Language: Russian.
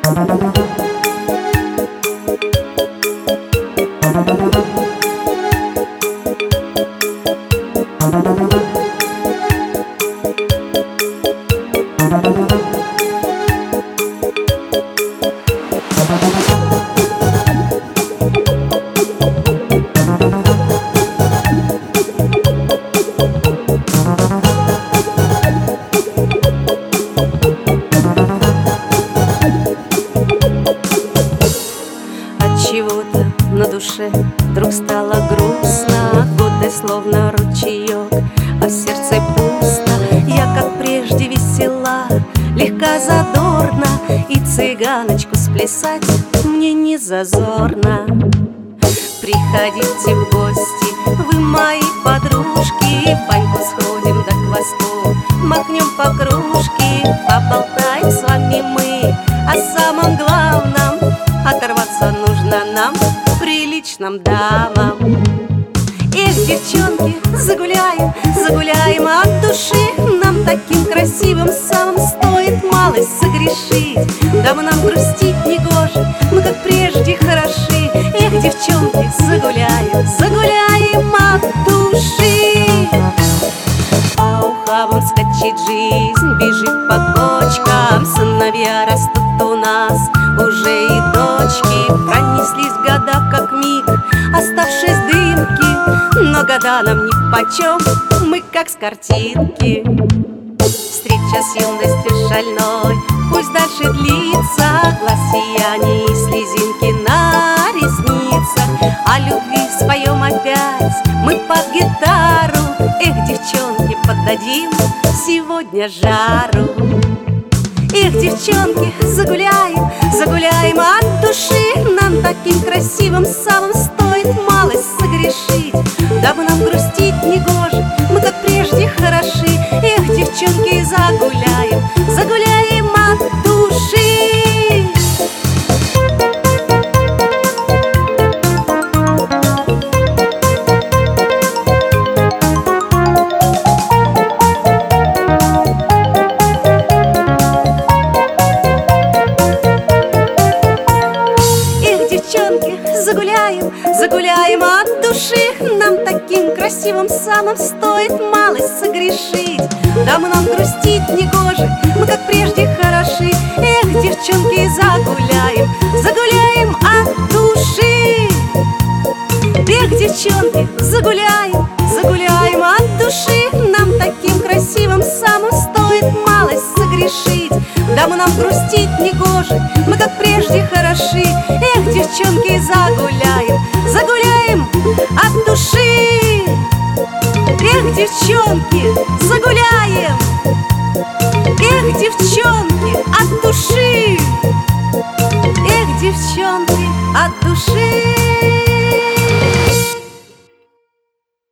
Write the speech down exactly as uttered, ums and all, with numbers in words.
Отчего-то на душе вдруг стало грустно, годы словно ручеек, а в сердце пусто. Я, как прежде, весела, легка, задорна, и цыганочку сплясать мне не зазорно. Приходите в гости, вы мои подружки, в баньку сходим до хвосту, махнем по кружке, поболтаем с вами мы о самом главном. Оторваться нужно нам, приличным дамам. Эх, девчонки, загуляем, загуляем от души. Нам таким красивым самым стоит малость согрешить. Дабы нам грустить не гоже, мы как прежде хороши. Эх, девчонки, загуляем, загуляем от души. По ухабам скачет жизнь, бежит по кочкам, сыновья растут у нас, уже и дочки. Пронеслись года как миг, оставшись дымки, но года нам нипочем, мы как с картинки. Встреча с юностью шальной пусть дальше длится, глаз сияние и слезинки на ресницах. О любви споем опять мы под гитару. Эх, девчонки, поддадим сегодня жару. Эх, девчонки, загуляем, загуляем от души. Нам таким красивым самым стоит малость согрешить. Дабы нам грустить не гоже, мы как прежде хороши. Эх, девчонки, загуляем, загуляем от души. Загуляем, загуляем от души. Нам таким красивым самым стоит малость согрешить. Дабы нам грустить не гоже, мы как прежде хороши. Эх, девчонки, загуляем, загуляем от души. Эх, девчонки, загуляем, загуляем от души. Нам таким красивым самым стоит малость согрешить. Дабы нам грустить не гоже, мы как прежде хороши. Эх, девчонки, загуляем, загуляем от души. Эх, девчонки, загуляем. Эх, девчонки, от души. Эх, девчонки, от души.